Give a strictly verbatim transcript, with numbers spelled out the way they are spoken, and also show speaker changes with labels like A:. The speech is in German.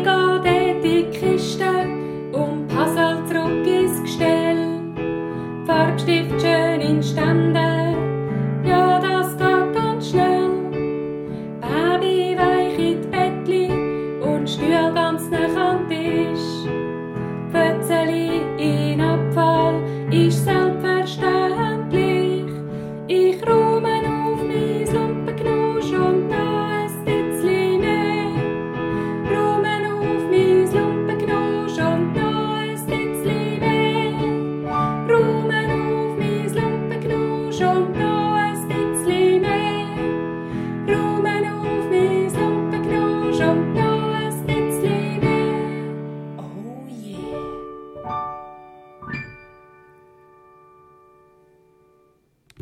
A: gehe dort in die Kiste und Puzzle zurück ins Gestell. Farbstift schön in Ständer, ja, das geht ganz schnell. Baby weich in die Bettli und Stuhl ganz nah an den Tisch. Fötzeli in Abfall ist selbstverständlich. Ich räume auf mein Lumpenknusch und noch ein bisschen mehr. Räume auf mein Lumpenknusch und noch ein bisschen mehr. Räume auf mein Lumpenknusch und noch